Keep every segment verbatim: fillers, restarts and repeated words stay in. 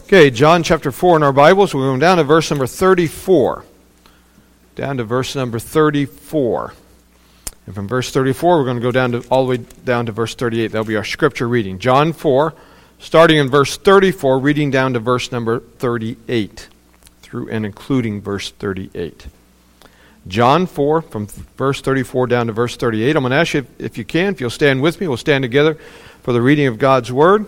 Okay, John chapter four in our Bibles. We're going down to verse number thirty-four. Down to verse number thirty-four. And from verse thirty-four, we're going to go down to all the way down to verse thirty-eight. That'll be our scripture reading. John four, starting in verse thirty-four, reading down to verse number thirty-eight, through and including verse thirty-eight. John four, from verse thirty-four down to verse thirty-eight. I'm going to ask you, if, if you can, if you'll stand with me, we'll stand together for the reading of God's Word.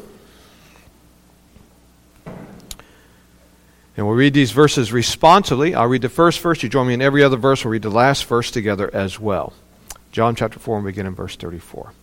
And we'll read these verses responsively. I'll read the first verse. You join me in every other verse. We'll read the last verse together as well. John chapter four, and begin in verse thirty-four. All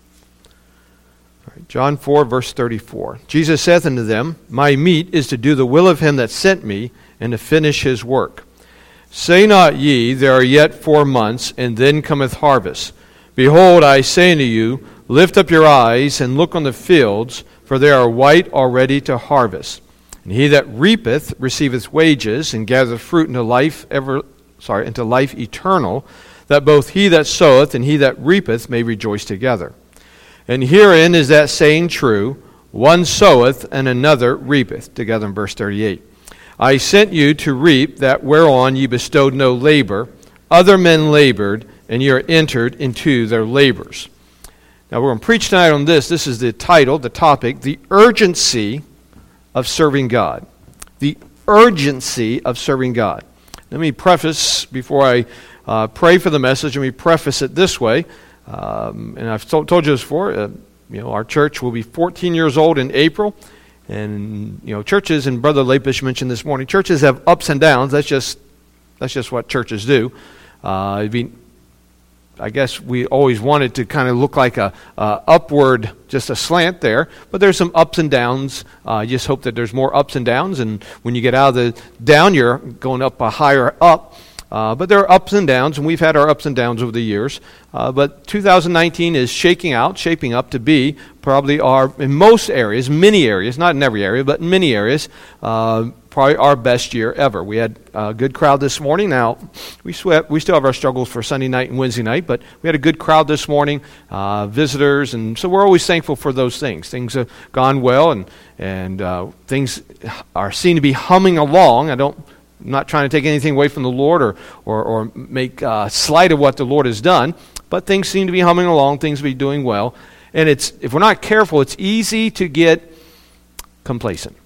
right, John four, verse thirty-four. Jesus saith unto them, My meat is to do the will of him that sent me, and to finish his work. Say not ye, There are yet four months, and then cometh harvest. Behold, I say unto you, Lift up your eyes, and look on the fields, for they are white already to harvest. And he that reapeth receiveth wages, and gathereth fruit into life ever sorry, into life eternal, that both he that soweth and he that reapeth may rejoice together. And herein is that saying true, One soweth and another reapeth. Together in verse thirty-eight. I sent you to reap that whereon ye bestowed no labor. Other men labored, and ye are entered into their labors. Now we're going to preach tonight on this. This is the title, the topic, the urgency of serving God. The urgency of serving God. Let me preface, before I uh, pray for the message, let me preface it this way. Um, and I've to- told you this before, uh, you know, our church will be fourteen years old in April. And, you know, churches, and Brother Lapish mentioned this morning, churches have ups and downs. That's just that's just what churches do. Uh, it'd be, I guess we always wanted to kind of look like a uh, upward, just a slant there. But there's some ups and downs. I uh, just hope that there's more ups and downs. And when you get out of the down, you're going up a higher up. Uh, but there are ups and downs, and we've had our ups and downs over the years. Uh, but two thousand nineteen is shaking out, shaping up to be probably our, in most areas, many areas, not in every area, but in many areas, uh, probably our best year ever. We had a good crowd this morning. Now, we sweat, we still have our struggles for Sunday night and Wednesday night, but we had a good crowd this morning, uh, visitors, and so we're always thankful for those things. Things have gone well, and, and uh, things are seen to be humming along. I don't... I'm not trying to take anything away from the Lord or or, or make uh, slight of what the Lord has done, but things seem to be humming along, things to be doing well. And it's if we're not careful, it's easy to get complacent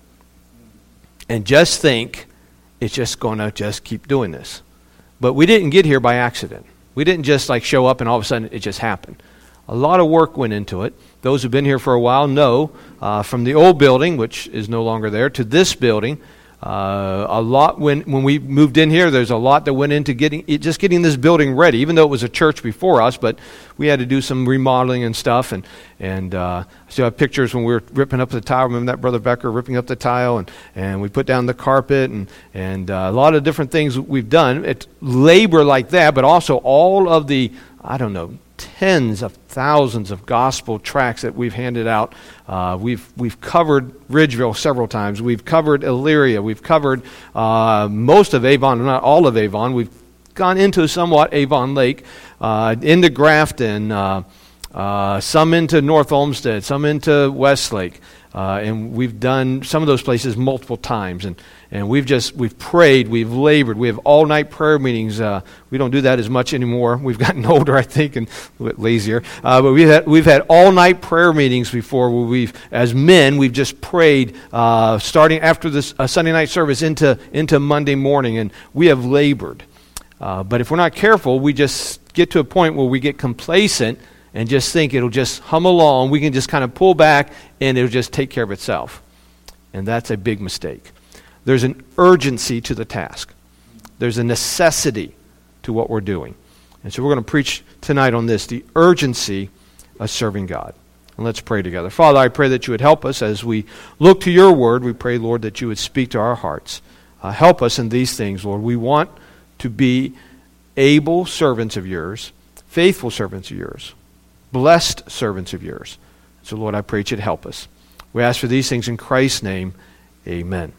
and just think it's just going to just keep doing this. But we didn't get here by accident. We didn't just like show up and all of a sudden it just happened. A lot of work went into it. Those who've been here for a while know uh, from the old building, which is no longer there, to this building, Uh, a lot when when we moved in here, there's a lot that went into getting it, just getting this building ready. Even though it was a church before us, but we had to do some remodeling and stuff. And and uh, I still have pictures when we were ripping up the tile. Remember that, Brother Becker, ripping up the tile, and, and we put down the carpet, and and uh, a lot of different things we've done. It's labor like that, but also all of the I don't know. tens of thousands of gospel tracts that we've handed out. Uh, we've we've covered Ridgeville several times. We've covered Elyria. We've covered uh, most of Avon, not all of Avon. We've gone into somewhat Avon Lake, uh, into Grafton, uh, uh, some into North Olmsted, some into Westlake. Uh, and we've done some of those places multiple times, and, and we've just we've prayed, we've labored, we have all night prayer meetings. Uh, we don't do that as much anymore. We've gotten older, I think, and a bit lazier. Uh, but we've had we've had all night prayer meetings before, where we've, as men, we've just prayed, uh, starting after this uh, Sunday night service into into Monday morning, and we have labored. Uh, but if we're not careful, we just get to a point where we get complacent and just think it'll just hum along. We can just kind of pull back and it'll just take care of itself. And that's a big mistake. There's an urgency to the task. There's a necessity to what we're doing. And so we're going to preach tonight on this, the urgency of serving God. And let's pray together. Father, I pray that you would help us as we look to your word. We pray, Lord, that you would speak to our hearts. Uh, help us in these things, Lord. We want to be able servants of yours, faithful servants of yours, blessed servants of yours. So, Lord, I pray that you'd help us. We ask for these things in Christ's name. Amen.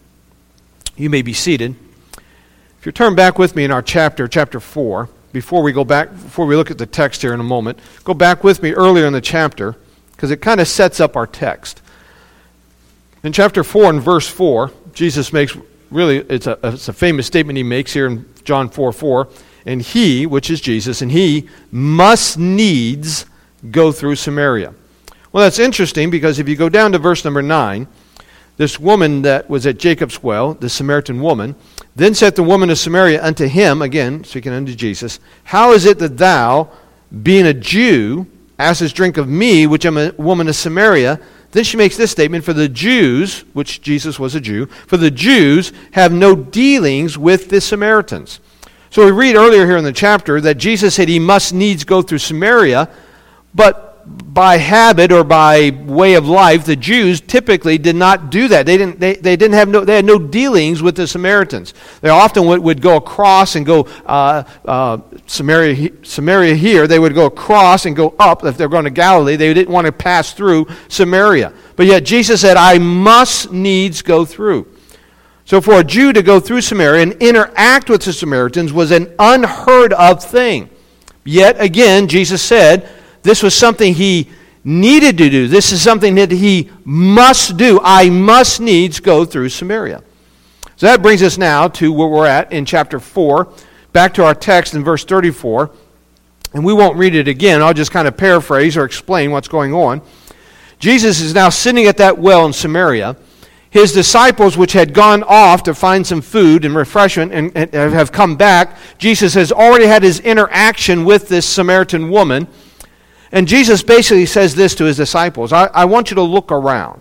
You may be seated. If you turn back with me in our chapter, chapter four, before we go back, before we look at the text here in a moment, go back with me earlier in the chapter, because it kind of sets up our text. In chapter four and verse four, Jesus makes, really, it's a, it's a famous statement he makes here in John four four. And he, which is Jesus, and he must needs go through Samaria. Well, that's interesting because if you go down to verse number nine, this woman that was at Jacob's well, the Samaritan woman, then said the woman of Samaria unto him, again, speaking unto Jesus, how is it that thou, being a Jew, askest drink of me, which am a woman of Samaria? Then she makes this statement, for the Jews, which Jesus was a Jew, for the Jews have no dealings with the Samaritans. So we read earlier here in the chapter that Jesus said he must needs go through Samaria, but by habit or by way of life, the Jews typically did not do that. They didn't. They, they didn't have no. They had no dealings with the Samaritans. They often would, would go across and go uh, uh, Samaria. Samaria here. They would go across and go up if they're going to Galilee. They didn't want to pass through Samaria. But yet Jesus said, "I must needs go through." So for a Jew to go through Samaria and interact with the Samaritans was an unheard of thing. Yet again, Jesus said this was something he needed to do. This is something that he must do. I must needs go through Samaria. So that brings us now to where we're at in chapter four. Back to our text in verse thirty-four. And we won't read it again. I'll just kind of paraphrase or explain what's going on. Jesus is now sitting at that well in Samaria. His disciples, which had gone off to find some food and refreshment and, and have come back, Jesus has already had his interaction with this Samaritan woman. And Jesus basically says this to his disciples, I, I want you to look around.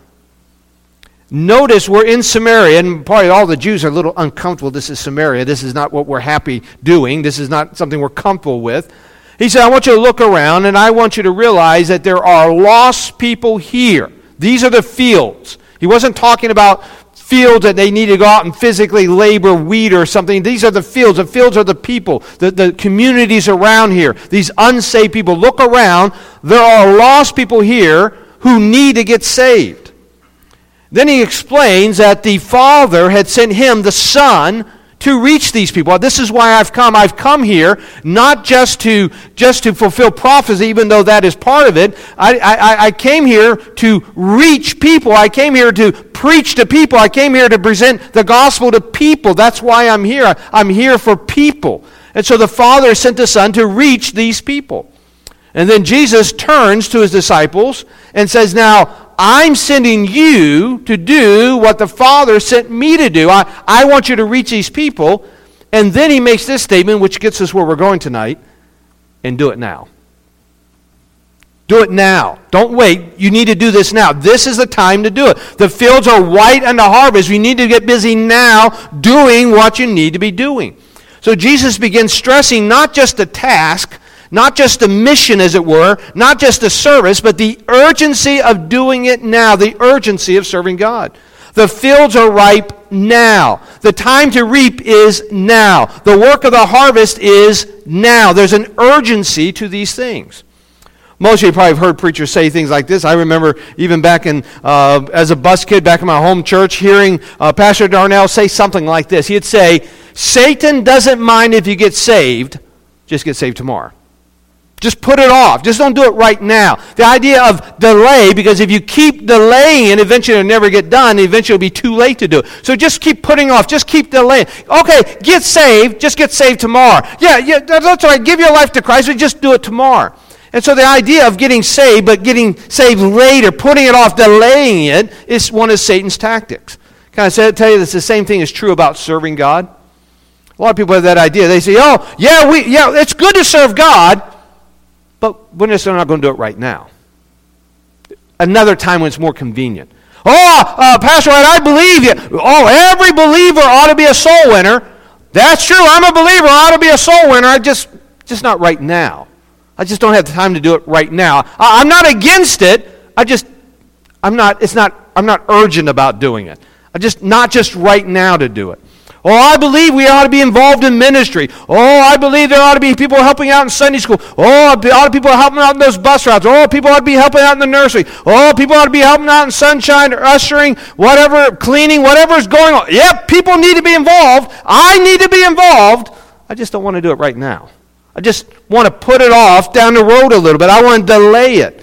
Notice we're in Samaria, and probably all the Jews are a little uncomfortable. This is Samaria. This is not what we're happy doing. This is not something we're comfortable with. He said, I want you to look around, and I want you to realize that there are lost people here. These are the fields. He wasn't talking about fields that they need to go out and physically labor wheat or something. These are the fields. The fields are the people, the, the communities around here. These unsaved people. Look around. There are lost people here who need to get saved. Then he explains that the Father had sent him, the Son, to reach these people. This is why I've come. I've come here not just to just to fulfill prophecy, even though that is part of it. I, I, I came here to reach people. I came here to preach to people. I came here to present the gospel to people. That's why I'm here. I'm here for people. And so the Father sent the Son to reach these people. And then Jesus turns to his disciples and says, now, I'm sending you to do what the Father sent me to do. I, I want you to reach these people. And then he makes this statement, which gets us where we're going tonight, and do it now. Do it now. Don't wait. You need to do this now. This is the time to do it. The fields are white and the harvest. You need to get busy now doing what you need to be doing. So Jesus begins stressing not just the task, not just the mission, as it were, not just the service, but the urgency of doing it now, the urgency of serving God. The fields are ripe now. The time to reap is now. The work of the harvest is now. There's an urgency to these things. Most of you probably have heard preachers say things like this. I remember even back in, uh, as a bus kid back in my home church, hearing uh, Pastor Darnell say something like this. He'd say, Satan doesn't mind if you get saved, just get saved tomorrow. Just put it off. Just don't do it right now. The idea of delay, because if you keep delaying, eventually it'll never get done. Eventually it'll be too late to do it. So just keep putting off. Just keep delaying. Okay, get saved. Just get saved tomorrow. Yeah, yeah, that's all right. Give your life to Christ, but just do it tomorrow. And so the idea of getting saved, but getting saved later, putting it off, delaying it, is one of Satan's tactics. Can I say, tell you this? The same thing is true about serving God. A lot of people have that idea. They say, "Oh, yeah, we, yeah, it's good to serve God." But we're just not going to do it right now. Another time when it's more convenient. Oh, uh, Pastor White, I believe you. Oh, every believer ought to be a soul winner. That's true. I'm a believer. I ought to be a soul winner. I just, just not right now. I just don't have the time to do it right now. I, I'm not against it. I just, I'm not. It's not. I'm not urgent about doing it. I just not just right now to do it. Oh, I believe we ought to be involved in ministry. Oh, I believe there ought to be people helping out in Sunday school. Oh, a lot of people helping out in those bus routes. Oh, people ought to be helping out in the nursery. Oh, people ought to be helping out in sunshine or ushering, whatever, cleaning, whatever's going on. Yep, people need to be involved. I need to be involved. I just don't want to do it right now. I just want to put it off down the road a little bit. I want to delay it.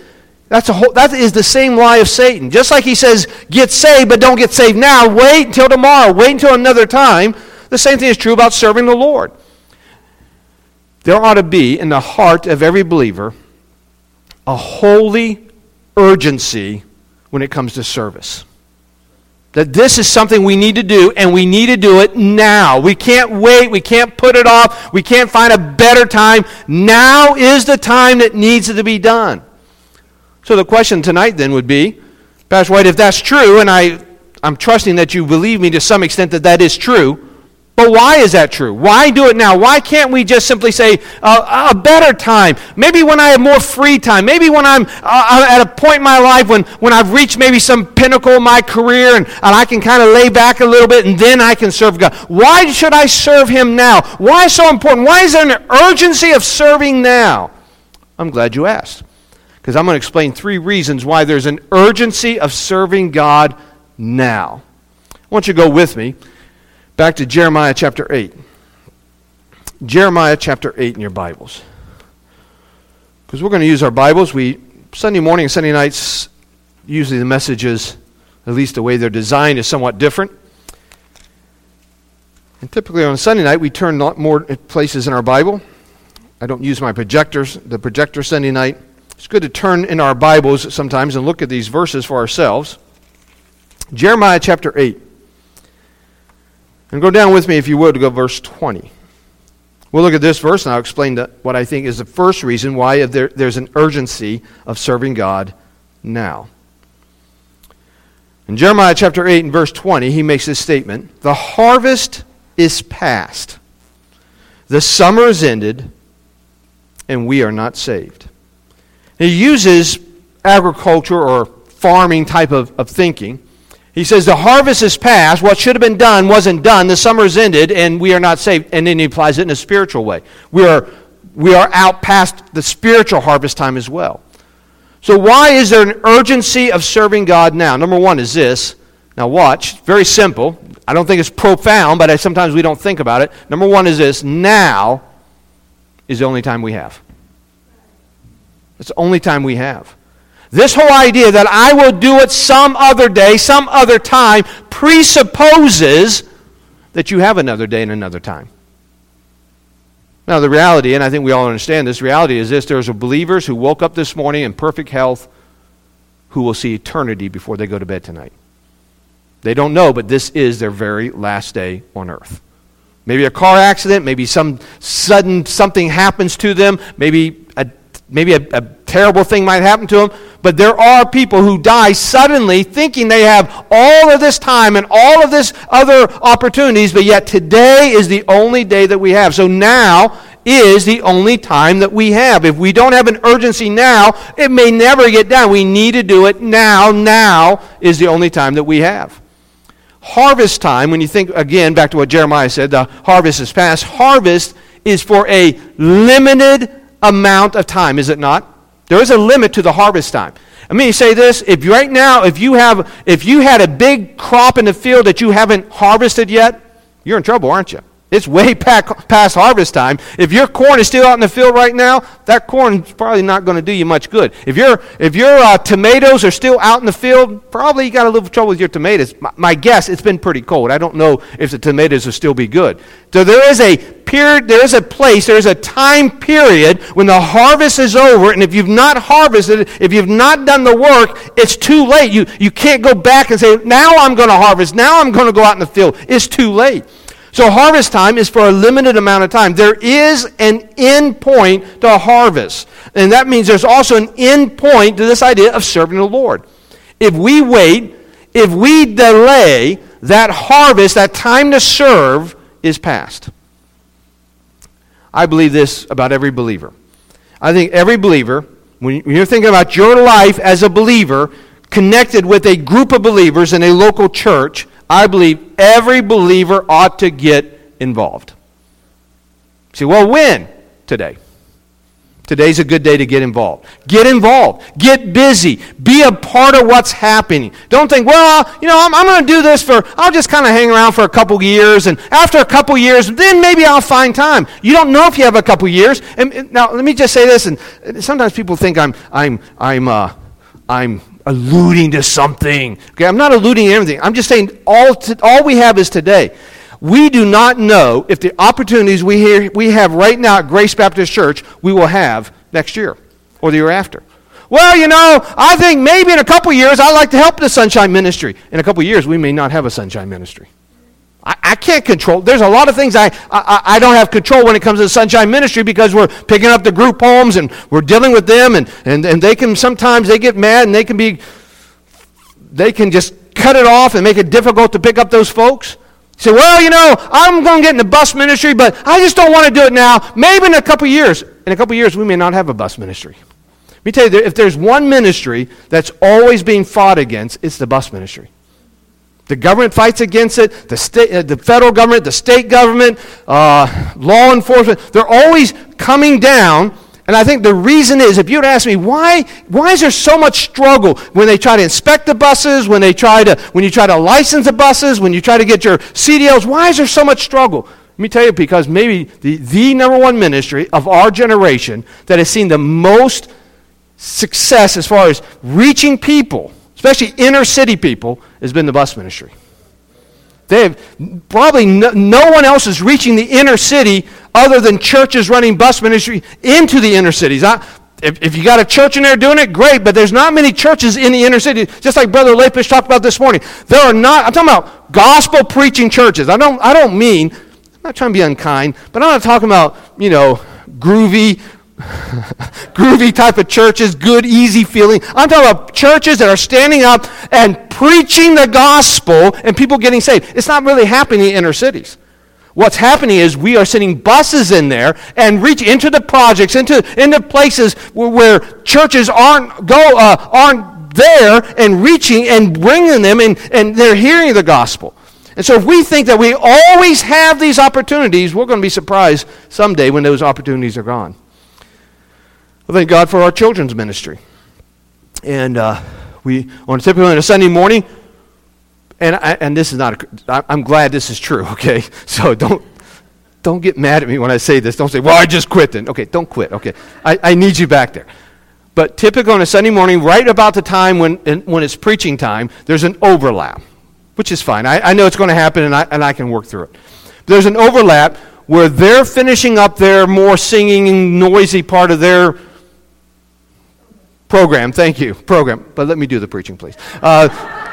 That's a whole, that is the same lie of Satan. Just like he says, get saved, but don't get saved now. Wait until tomorrow. Wait until another time. The same thing is true about serving the Lord. There ought to be in the heart of every believer a holy urgency when it comes to service. That this is something we need to do, and we need to do it now. We can't wait. We can't put it off. We can't find a better time. Now is the time that needs to be done. So the question tonight then would be, Pastor White, if that's true, and I, I'm trusting that you believe me to some extent that that is true, but why is that true? Why do it now? Why can't we just simply say uh, a better time? Maybe when I have more free time. Maybe when I'm uh, at a point in my life when, when I've reached maybe some pinnacle in my career and, and I can kind of lay back a little bit and then I can serve God. Why should I serve Him now? Why is it so important? Why is there an urgency of serving now? I'm glad you asked, because I'm going to explain three reasons why there's an urgency of serving God now. I want you to go with me back to Jeremiah chapter eight. Jeremiah chapter eight in your Bibles. Because we're going to use our Bibles. We Sunday morning and Sunday nights, usually the messages, at least the way they're designed, is somewhat different. And typically on Sunday night, we turn a lot more places in our Bible. I don't use my projectors, the projector Sunday night. It's good to turn in our Bibles sometimes and look at these verses for ourselves. Jeremiah chapter eight. And go down with me, if you would, to go verse twenty. We'll look at this verse, and I'll explain the, what I think is the first reason why there, there's an urgency of serving God now. In Jeremiah chapter eight and verse twenty, he makes this statement: the harvest is past, the summer is ended, and we are not saved. He uses agriculture or farming type of, of thinking. He says the harvest is past, what should have been done wasn't done, the summer is ended, and we are not saved. And then he applies it in a spiritual way. We are, we are out past the spiritual harvest time as well. So why is there an urgency of serving God now? Number one is this. Now watch, very simple. I don't think it's profound, but I, sometimes we don't think about it. Number one is this: now is the only time we have. It's the only time we have. This whole idea that I will do it some other day, some other time, presupposes that you have another day and another time. Now the reality, and I think we all understand this, reality is this: there's believers who woke up this morning in perfect health who will see eternity before they go to bed tonight. They don't know, but this is their very last day on earth. Maybe a car accident, maybe some sudden something happens to them, maybe a Maybe a, a terrible thing might happen to them, but there are people who die suddenly thinking they have all of this time and all of this other opportunities, but yet today is the only day that we have. So now is the only time that we have. If we don't have an urgency now, it may never get done. We need to do it now. Now is the only time that we have. Harvest time, when you think, again, back to what Jeremiah said, the harvest is past. Harvest is for a limited amount of time, is it not? There is a limit to the harvest time. I mean, you say this: if you, right now, if you have, if you had a big crop in the field that you haven't harvested yet, you're in trouble, aren't you? It's way past harvest time. If your corn is still out in the field right now, that corn is probably not going to do you much good. If your if your uh, tomatoes are still out in the field, probably you got a little trouble with your tomatoes. My, my guess, it's been pretty cold. I don't know if the tomatoes will still be good. So there is a period, there is a place, there is a time period when the harvest is over, and if you've not harvested, if you've not done the work, it's too late. You you can't go back and say, now I'm going to harvest, now I'm going to go out in the field. It's too late. So harvest time is for a limited amount of time. There is an end point to harvest. And that means there's also an end point to this idea of serving the Lord. If we wait, if we delay, that harvest, that time to serve, is past. I believe this about every believer. I think every believer, when you're thinking about your life as a believer, connected with a group of believers in a local church, I believe every believer ought to get involved. See, well, when? Today. Today's a good day to get involved. Get involved. Get busy. Be a part of what's happening. Don't think, well, you know, I'm, I'm going to do this for, I'll just kind of hang around for a couple years, and after a couple years, then maybe I'll find time. You don't know if you have a couple years. And, and now, let me just say this, and sometimes people think I'm, I'm, I'm, uh, I'm alluding to something. Okay, I'm not alluding to anything. I'm just saying all to, all we have is today. We do not know if the opportunities we hear, we have right now at Grace Baptist Church we will have next year or the year after. Well, you know, I think maybe in a couple years I'd like to help the Sunshine Ministry. In a couple years we may not have a Sunshine Ministry. I, I can't control. There's a lot of things I, I I don't have control when it comes to the Sunshine Ministry because we're picking up the group homes and we're dealing with them and, and, and they can sometimes they get mad and they can be they can just cut it off and make it difficult to pick up those folks. Say, well, you know, I'm going to get in the bus ministry, but I just don't want to do it now. Maybe in a couple years. In a couple years, we may not have a bus ministry. Let me tell you, if there's one ministry that's always being fought against, it's the bus ministry. The government fights against it, the state, uh, the federal government, the state government, uh, law enforcement. They're always coming down. And I think the reason is, if you would ask me, why why is there so much struggle when they try to inspect the buses, when they try to when you try to license the buses, when you try to get your C D Ls, why is there so much struggle? Let me tell you, because maybe the, the number one ministry of our generation that has seen the most success as far as reaching people, especially inner city people, has been the bus ministry. They have probably no, no one else is reaching the inner city other than churches running bus ministry into the inner cities. I, if, if you got a church in there doing it, great, but there's not many churches in the inner city. Just like Brother Lapish talked about this morning. There are not, I'm talking about gospel preaching churches. I don't, I don't mean, I'm not trying to be unkind, but I'm not talking about, you know, groovy, groovy type of churches, good, easy feeling. I'm talking about churches that are standing up and preaching the gospel and people getting saved. It's not really happening in inner cities. What's happening is we are sending buses in there and reach into the projects, into into places where, where churches aren't go uh, aren't there, and reaching and bringing them in, and they're hearing the gospel. And so if we think that we always have these opportunities, we're going to be surprised someday when those opportunities are gone. Well, thank God for our children's ministry. And uh, we, on typically on a Sunday morning, and I, and this is not, a, I'm glad this is true, okay? So don't don't get mad at me when I say this. Don't say, well, I just quit then. Okay, don't quit, okay? I, I need you back there. But typically on a Sunday morning, right about the time when when it's preaching time, there's an overlap, which is fine. I, I know it's going to happen, and I, and I can work through it. There's an overlap where they're finishing up their more singing, noisy part of their program. Thank you, program. But let me do the preaching, please. Uh,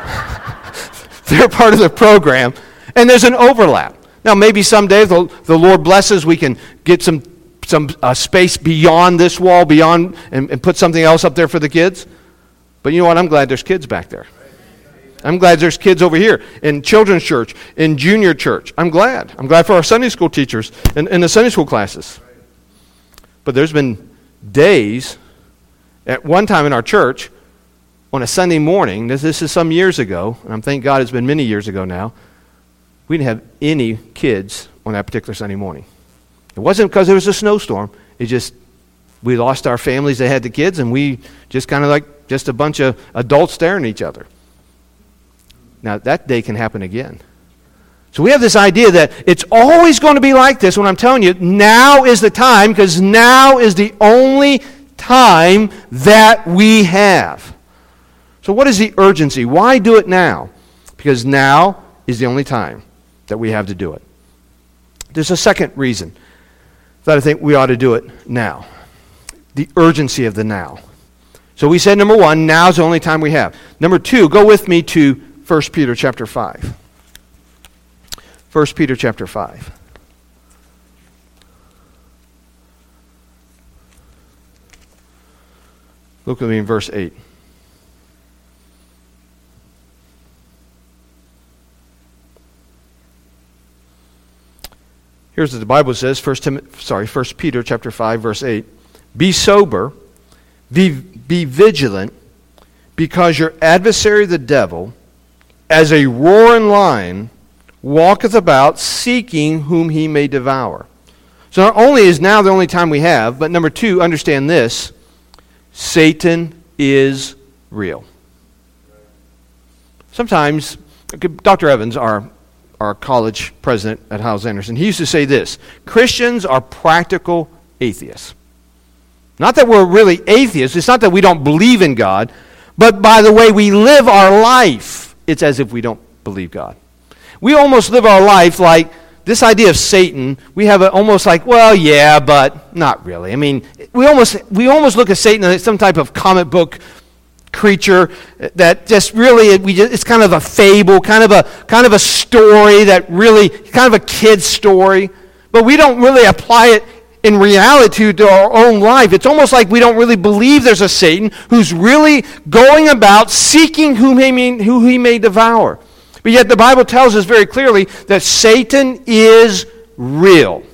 they're part of the program, and there's an overlap. Now, maybe someday the, the Lord blesses, we can get some some uh, space beyond this wall, beyond, and, and put something else up there for the kids. But you know what? I'm glad there's kids back there. I'm glad there's kids over here in children's church, in junior church. I'm glad. I'm glad for our Sunday school teachers and, and the Sunday school classes. But there's been days, at one time in our church, on a Sunday morning, this, this is some years ago, and I'm thank God it's been many years ago now, we didn't have any kids on that particular Sunday morning. It wasn't because there was a snowstorm. It just, we lost our families that had the kids, and we just kind of like just a bunch of adults staring at each other. Now, that day can happen again. So we have this idea that it's always going to be like this when I'm telling you, now is the time, because now is the only time that we have. So what is the urgency? Why do it now? Because now is the only time that we have to do it. There's a second reason that I think we ought to do it now. The urgency of the now. So we said, number one, now is the only time we have. Number two, go with me to First Peter chapter five. First Peter chapter five. Look with me in verse eight. Here's what the Bible says, First Tim- sorry, First Peter chapter five, verse eight. Be sober, be, be vigilant, because your adversary the devil, as a roaring lion, walketh about, seeking whom he may devour. So not only is now the only time we have, but number two, understand this, Satan is real. Sometimes, Doctor Evans, our, our college president at Hyles-Anderson, he used to say this, Christians are practical atheists. Not that we're really atheists, it's not that we don't believe in God, But by the way we live our life, it's as if we don't believe God. We almost live our life like this idea of Satan. We have a, almost like, well, yeah, but not really. I mean, we almost we almost look at Satan as some type of comic book creature that just really we just, it's kind of a fable, kind of a kind of a story that really kind of a kid's story, but we don't really apply it in reality to our own life. It's almost like we don't really believe there's a Satan who's really going about seeking whom he may, who he may devour. But yet the Bible tells us very clearly that Satan is real.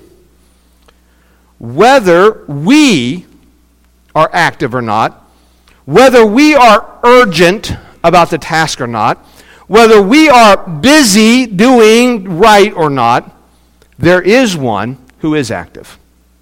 Whether we are active or not, whether we are urgent about the task or not, whether we are busy doing right or not, there is one who is active.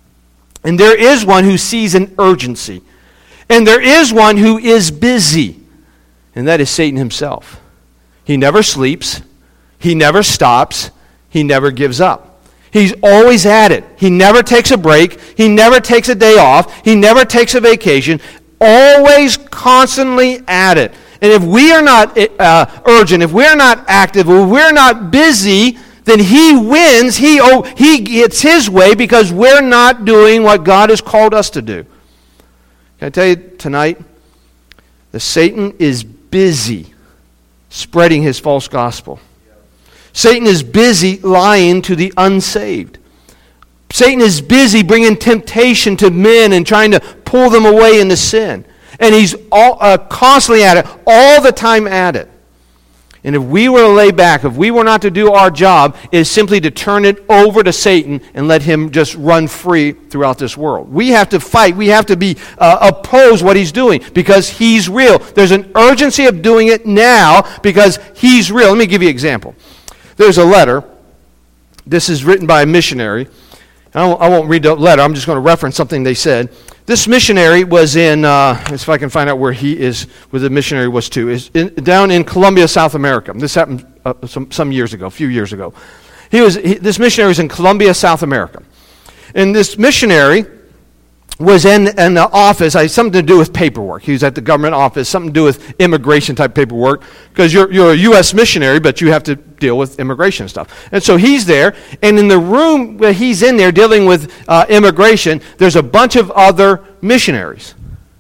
And there is one who sees an urgency. And there is one who is busy. And that is Satan himself. He never sleeps. He never stops. He never gives up. He's always at it. He never takes a break. He never takes a day off. He never takes a vacation. Always constantly at it. And if we are not uh, urgent, if we're not active, if we're not busy, then he wins, he, oh, he gets his way because we're not doing what God has called us to do. Can I tell you tonight that Satan is busy spreading his false gospel. Satan is busy lying to the unsaved. Satan is busy bringing temptation to men and trying to pull them away into sin. And he's all, uh, constantly at it, all the time at it. And if we were to lay back, if we were not to do our job, it is simply to turn it over to Satan and let him just run free throughout this world. We have to fight. We have to be uh, oppose what he's doing because he's real. There's an urgency of doing it now because he's real. Let me give you an example. There's a letter. This is written by a missionary. I won't, I won't read the letter. I'm just going to reference something they said. This missionary was in, uh, if I can find out where he is, where the missionary was to, is in, down in Colombia, South America. This happened uh, some, some years ago, a few years ago. He was he, this missionary was in Colombia, South America. And this missionary was in an office, I had something to do with paperwork. He was at the government office, something to do with immigration type paperwork, because you're, you're a U S missionary, but you have to deal with immigration stuff. And so he's there, and in the room where he's in there dealing with uh, immigration, there's a bunch of other missionaries,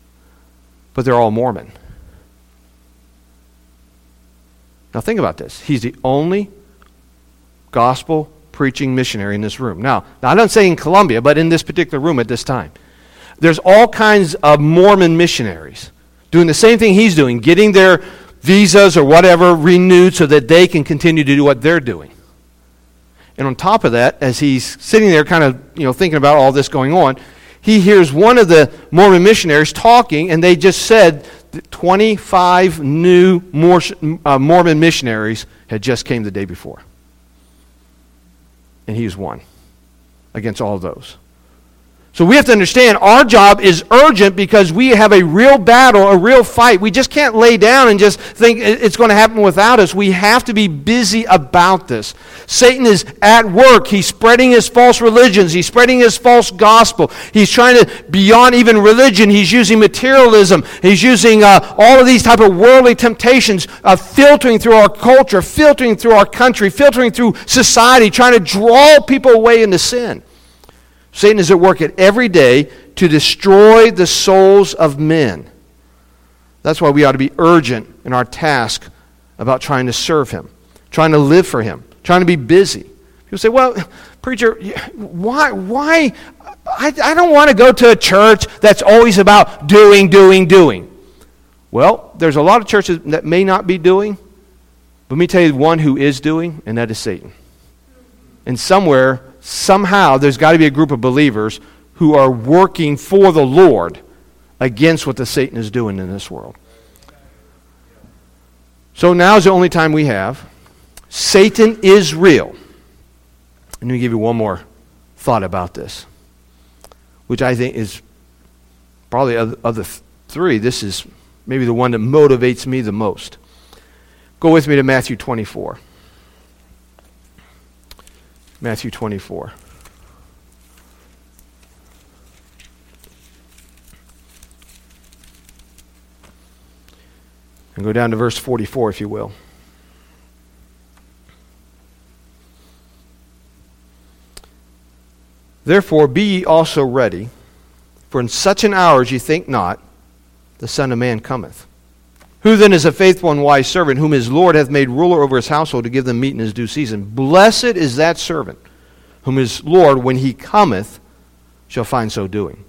but they're all Mormon. Now think about this. He's the only gospel preaching missionary in this room. Now, now I'm not saying in Colombia, but in this particular room at this time. There's all kinds of Mormon missionaries doing the same thing he's doing, getting their visas or whatever renewed so that they can continue to do what they're doing. And on top of that, as he's sitting there kind of, you know, thinking about all this going on, he hears one of the Mormon missionaries talking, and they just said that twenty-five new Mormon missionaries had just came the day before. And he was one against all of those. So we have to understand our job is urgent because we have a real battle, a real fight. We just can't lay down and just think it's going to happen without us. We have to be busy about this. Satan is at work. He's spreading his false religions. He's spreading his false gospel. He's trying to, beyond even religion, he's using materialism. He's using uh, all of these type of worldly temptations, uh, filtering through our culture, filtering through our country, filtering through society, trying to draw people away into sin. Satan is at work at every day to destroy the souls of men. That's why we ought to be urgent in our task about trying to serve him, trying to live for him, trying to be busy. People say, well, preacher, why, why, I, I don't want to go to a church that's always about doing, doing, doing. Well, there's a lot of churches that may not be doing, but let me tell you one who is doing, and that is Satan. And somewhere, somehow, there's got to be a group of believers who are working for the Lord against what the Satan is doing in this world. So now is the only time we have. Satan is real. And let me give you one more thought about this, which I think is probably of the th- three, this is maybe the one that motivates me the most. Go with me to Matthew twenty-four. Matthew twenty-four. And go down to verse forty-four, if you will. Therefore be ye also ready, for in such an hour as ye think not, the Son of Man cometh. Who then is a faithful and wise servant, whom his Lord hath made ruler over his household to give them meat in his due season? Blessed is that servant, whom his Lord, when he cometh, shall find so doing.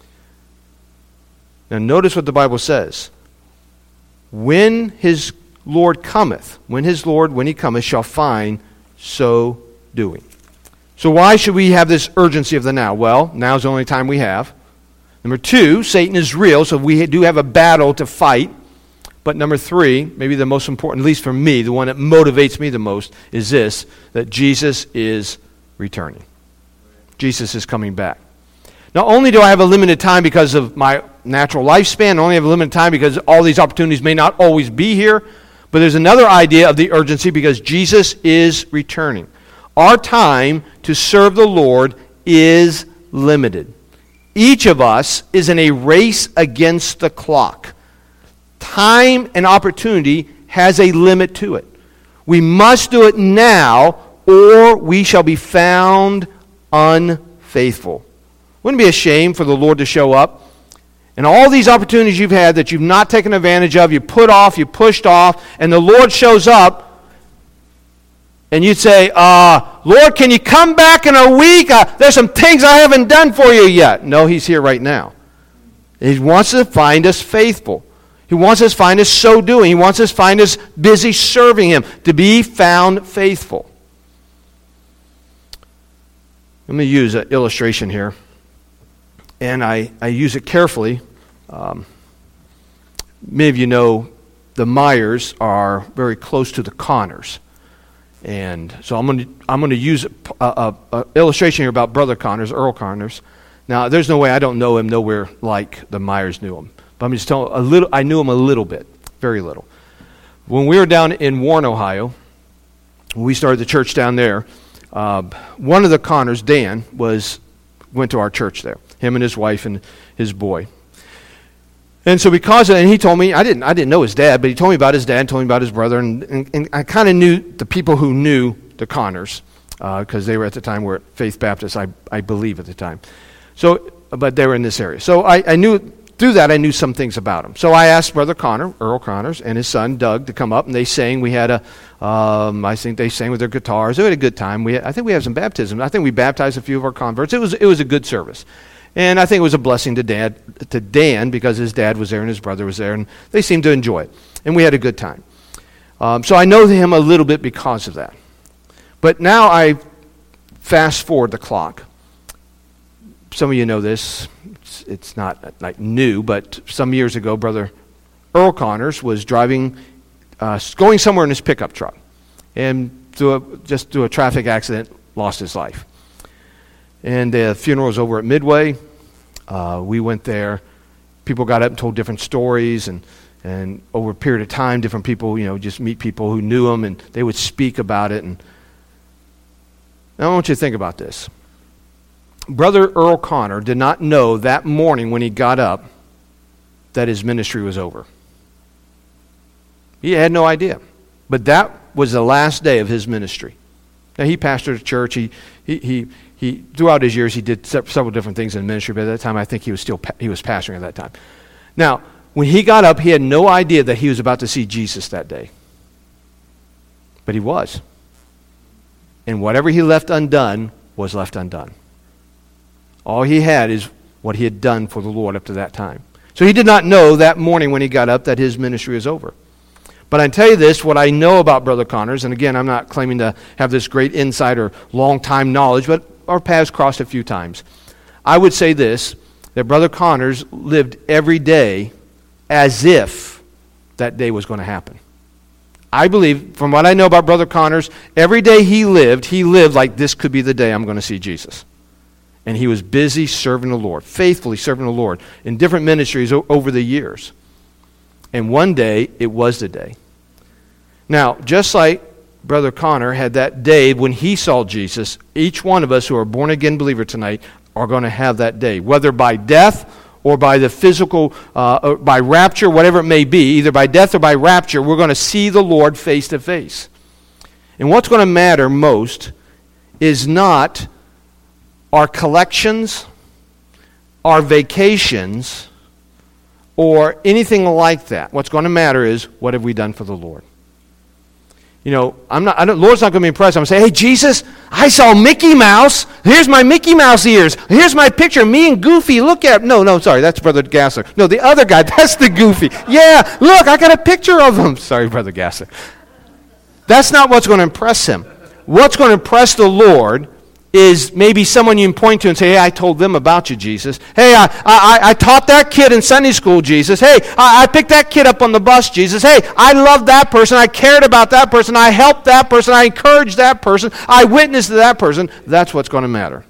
Now notice what the Bible says. When his Lord cometh, when his Lord, when he cometh, shall find so doing. So why should we have this urgency of the now? Well, now's the only time we have. Number two, Satan is real, so we do have a battle to fight. But number three, maybe the most important, at least for me, the one that motivates me the most, is this, that Jesus is returning. Jesus is coming back. Not only do I have a limited time because of my natural lifespan, I only have a limited time because all these opportunities may not always be here, but there's another idea of the urgency because Jesus is returning. Our time to serve the Lord is limited. Each of us is in a race against the clock. Time and opportunity has a limit to it. We must do it now, or we shall be found unfaithful. Wouldn't it be a shame for the Lord to show up? And all these opportunities you've had that you've not taken advantage of, you put off, you pushed off, and the Lord shows up, and you'd say, uh, Lord, can you come back in a week? Uh, there's some things I haven't done for you yet. No, he's here right now. He wants to find us faithful. He wants us to find us so doing. He wants us to find us busy serving him, to be found faithful. Let me use an illustration here. And I, I use it carefully. Um, many of you know the Myers are very close to the Connors. And so I'm going to I'm going to use a, a, a illustration here about Brother Connors, Earl Connors. Now, there's no way I don't know him nowhere like the Myers knew him. But I'm just telling a little. I knew him a little bit, very little. When we were down in Warren, Ohio, when we started the church down there, uh, one of the Connors, Dan, was went to our church there. Him and his wife and his boy. And so because of that, and he told me, I didn't I didn't know his dad, but he told me about his dad, told me about his brother, and, and, and I kind of knew the people who knew the Connors, because uh, they were at the time were at Faith Baptist, I, I believe at the time. So, but they were in this area. So I, I knew, through that, I knew some things about him. So I asked Brother Connor, Earl Connors, and his son, Doug, to come up, and they sang. We had a, um, I think they sang with their guitars. They had a good time. We had, I think we had some baptisms. I think we baptized a few of our converts. It was it was a good service. And I think it was a blessing to Dad, to Dan, because his dad was there and his brother was there, and they seemed to enjoy it. And we had a good time. Um, so I know him a little bit because of that. But now I fast forward the clock. Some of you know this. It's, it's not like new, but some years ago, Brother Earl Connors was driving, uh, going somewhere in his pickup truck, and through a, just through a traffic accident, lost his life. And the funeral was over at Midway. Uh, we went there. People got up and told different stories, and, and over a period of time, different people, you know, just meet people who knew him, and they would speak about it. And now I want you to think about this. Brother Earl Connor did not know that morning when he got up that his ministry was over. He had no idea. But that was the last day of his ministry. Now, he pastored a church. He, he, he, he, throughout his years, he did several different things in ministry, but at that time, I think he was still, he was pastoring at that time. Now, when he got up, he had no idea that he was about to see Jesus that day. But he was. And whatever he left undone was left undone. All he had is what he had done for the Lord up to that time. So he did not know that morning when he got up that his ministry was over. But I tell you this, what I know about Brother Connors, and again, I'm not claiming to have this great insight or long-time knowledge, but our paths crossed a few times. I would say this, that Brother Connors lived every day as if that day was going to happen. I believe, from what I know about Brother Connors, every day he lived, he lived like this could be the day I'm going to see Jesus. And he was busy serving the Lord, faithfully serving the Lord in different ministries o- over the years. And one day, it was the day. Now, just like Brother Connor had that day when he saw Jesus, each one of us who are born-again believer tonight are going to have that day, whether by death or by the physical, uh, or by rapture, whatever it may be, either by death or by rapture, we're going to see the Lord face to face. And what's going to matter most is not our collections, our vacations, or anything like that. What's going to matter is, what have we done for the Lord? You know, I'm not. I don't, Lord's not going to be impressed. I'm going to say, "Hey, Jesus, I saw Mickey Mouse. Here's my Mickey Mouse ears. Here's my picture. Me and Goofy. Look at." No, no, sorry, that's Brother Gassler. No, the other guy. That's the Goofy. Yeah, look, I got a picture of him. Sorry, Brother Gassler. That's not what's going to impress him. What's going to impress the Lord is maybe someone you can point to and say, "Hey, I told them about you, Jesus. Hey, I I, I taught that kid in Sunday school, Jesus. Hey, I, I picked that kid up on the bus, Jesus. Hey, I loved that person. I cared about that person. I helped that person. I encouraged that person. I witnessed to that person." That's what's going to matter.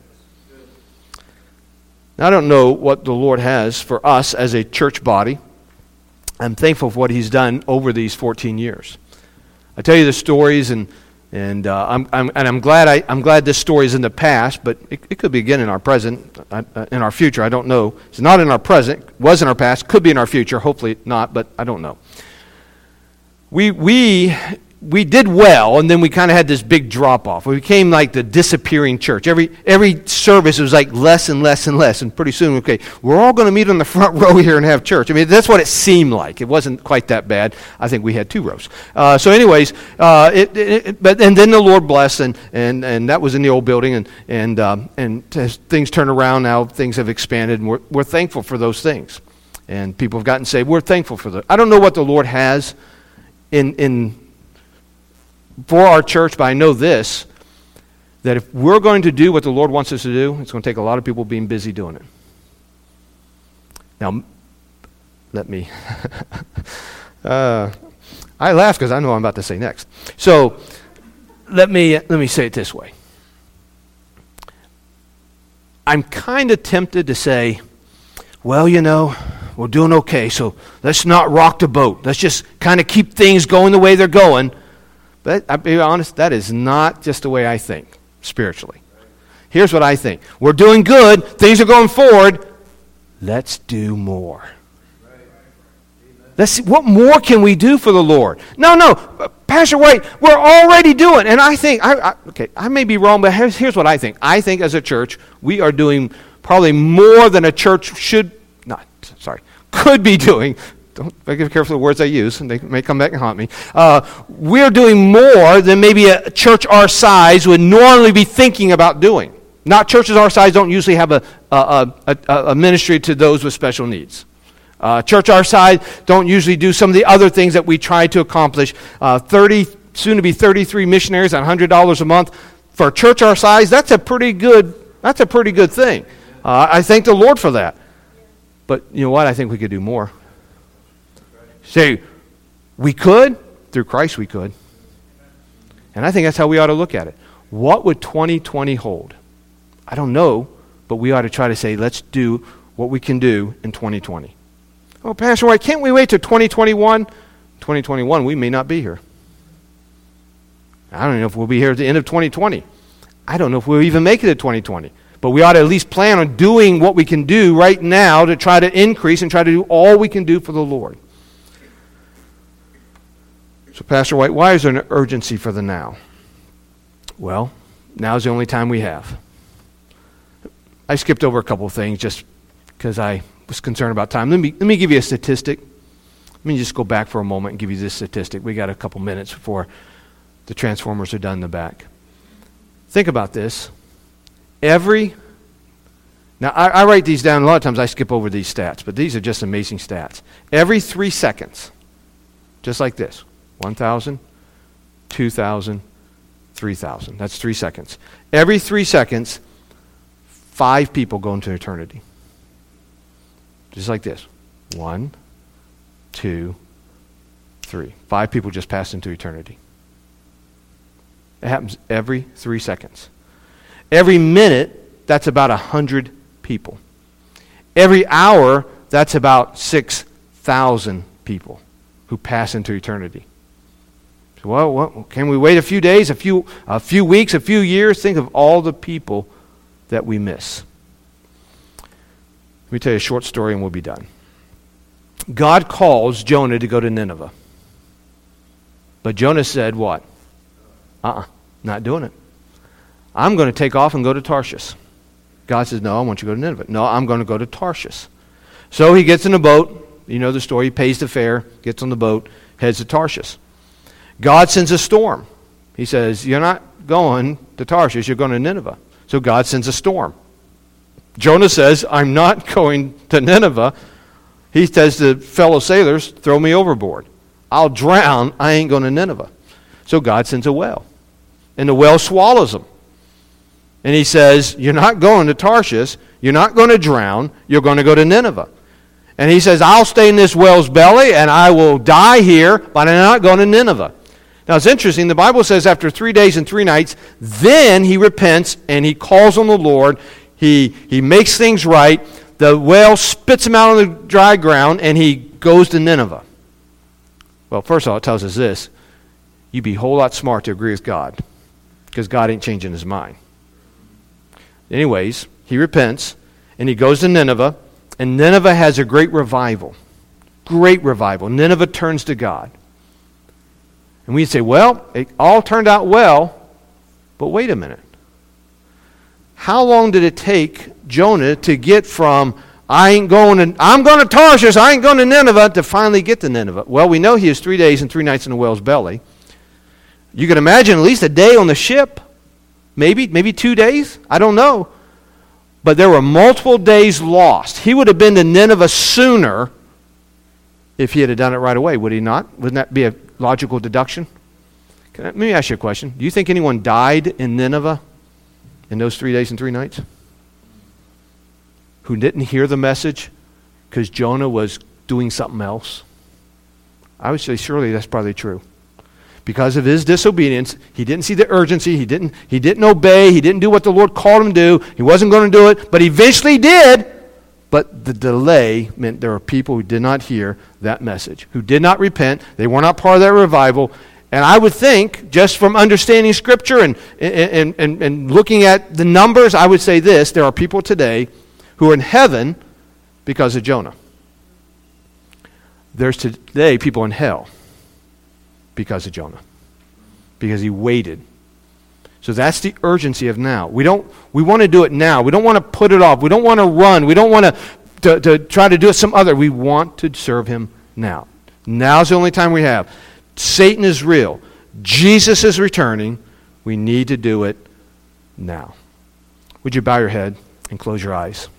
Now, I don't know what the Lord has for us as a church body. I'm thankful for what He's done over these fourteen years. I tell you the stories, and And uh, I'm, I'm and I'm glad I I'm glad this story is in the past, but it, it could be again in our present, uh, uh, in our future. I don't know. It's not in our present. Was in our past. Could be in our future. Hopefully not, but I don't know. We we we did well, and then we kind of had this big drop off. We became like the disappearing church. Every every service was like less and less and less, and pretty soon, okay, we're all going to meet on the front row here and have church. I mean, that's what it seemed like. It wasn't quite that bad. I think we had two rows. Uh, so, anyways, uh, it, it, it, but and then the Lord blessed, and and and that was in the old building, and and um, and as things turn around now, things have expanded, and we're we're thankful for those things, and people have gotten saved. We're thankful for that. I don't know what the Lord has in in. for our church, but I know this, that if we're going to do what the Lord wants us to do, it's going to take a lot of people being busy doing it. Now, let me, uh, I laugh because I know what I'm about to say next. So, let me, let me say it this way. I'm kind of tempted to say, well, you know, we're doing okay, so let's not rock the boat. Let's just kind of keep things going the way they're going. But I'll be honest, that is not just the way I think spiritually. Here's what I think. We're doing good. Things are going forward. Let's do more. Let's see, what more can we do for the Lord? No, no, Pastor White, we're already doing. And I think, I, I, okay, I may be wrong, but here's, here's what I think. I think as a church, we are doing probably more than a church should, not, sorry, could be doing. Don't be careful of the words I use, and they may come back and haunt me. Uh, we're doing more than maybe a church our size would normally be thinking about doing. Not churches our size don't usually have a, a, a, a ministry to those with special needs. Uh, church our size don't usually do some of the other things that we try to accomplish. Uh, thirty, soon to be thirty-three missionaries at one hundred dollars a month. For a church our size, that's a pretty good, that's a pretty good thing. Uh, I thank the Lord for that. But you know what? I think we could do more. Say, we could, through Christ we could. And I think that's how we ought to look at it. What would twenty twenty hold? I don't know, but we ought to try to say, let's do what we can do in twenty twenty. Oh, Pastor, why can't we wait till twenty twenty-one? twenty twenty-one, we may not be here. I don't know if we'll be here at the end of twenty twenty. I don't know if we'll even make it to twenty twenty. But we ought to at least plan on doing what we can do right now to try to increase and try to do all we can do for the Lord. So, Pastor White, why is there an urgency for the now? Well, now's the only time we have. I skipped over a couple of things just because I was concerned about time. Let me let me give you a statistic. Let me just go back for a moment and give you this statistic. We got a couple minutes before the transformers are done in the back. Think about this. Every, now I, I write these down. A lot of times I skip over these stats, but these are just amazing stats. Every three seconds, just like this. one thousand, two thousand, three thousand. That's three seconds. Every three seconds, five people go into eternity. Just like this. One, two, three. Five people just passed into eternity. It happens every three seconds. Every minute, that's about one hundred people. Every hour, that's about six thousand people who pass into eternity. Well, well, can we wait a few days, a few a few weeks, a few years? Think of all the people that we miss. Let me tell you a short story and we'll be done. God calls Jonah to go to Nineveh. But Jonah said what? Uh-uh, not doing it. I'm going to take off and go to Tarshish. God says, no, I want you to go to Nineveh. No, I'm going to go to Tarshish. So he gets in a boat. You know the story. He pays the fare, gets on the boat, heads to Tarshish. God sends a storm. He says, you're not going to Tarshish, you're going to Nineveh. So God sends a storm. Jonah says, I'm not going to Nineveh. He says to fellow sailors, throw me overboard. I'll drown. I ain't going to Nineveh. So God sends a whale. And the whale swallows him. And he says, you're not going to Tarshish. You're not going to drown. You're going to go to Nineveh. And he says, I'll stay in this whale's belly and I will die here, but I'm not going to Nineveh. Now it's interesting. The Bible says after three days and three nights, then he repents and he calls on the Lord. He, he makes things right. The whale spits him out on the dry ground and he goes to Nineveh. Well, first of all, it tells us this. You'd be a whole lot smart to agree with God because God ain't changing his mind. Anyways, he repents, and he goes to Nineveh, and Nineveh has a great revival. Great revival. Nineveh turns to God. And we'd say, well, it all turned out well, but wait a minute. How long did it take Jonah to get from, I ain't going to, I'm going to Tarshish, I ain't going to Nineveh, to finally get to Nineveh? Well, we know he was three days and three nights in the whale's belly. You can imagine at least a day on the ship. Maybe, maybe two days. I don't know. But there were multiple days lost. He would have been to Nineveh sooner if he had done it right away, would he not? Wouldn't that be a logical deduction? Can I, let me ask you a question. Do you think anyone died in Nineveh in those three days and three nights? Who didn't hear the message because Jonah was doing something else? I would say surely that's probably true. Because of his disobedience, he didn't see the urgency, he didn't, he didn't obey, he didn't do what the Lord called him to do, he wasn't going to do it, but he eventually did. But the delay meant there were people who did not hear that message, who did not repent, they were not part of that revival. And I would think, just from understanding Scripture and, and, and, and looking at the numbers, I would say this, there are people today who are in heaven because of Jonah. There's today people in hell because of Jonah, because he waited. So that's the urgency of now. We don't. We want to do it now. We don't want to put it off. We don't want to run. We don't want to, to, to try to do it some other. We want to serve him now. Now's the only time we have. Satan is real. Jesus is returning. We need to do it now. Would you bow your head and close your eyes?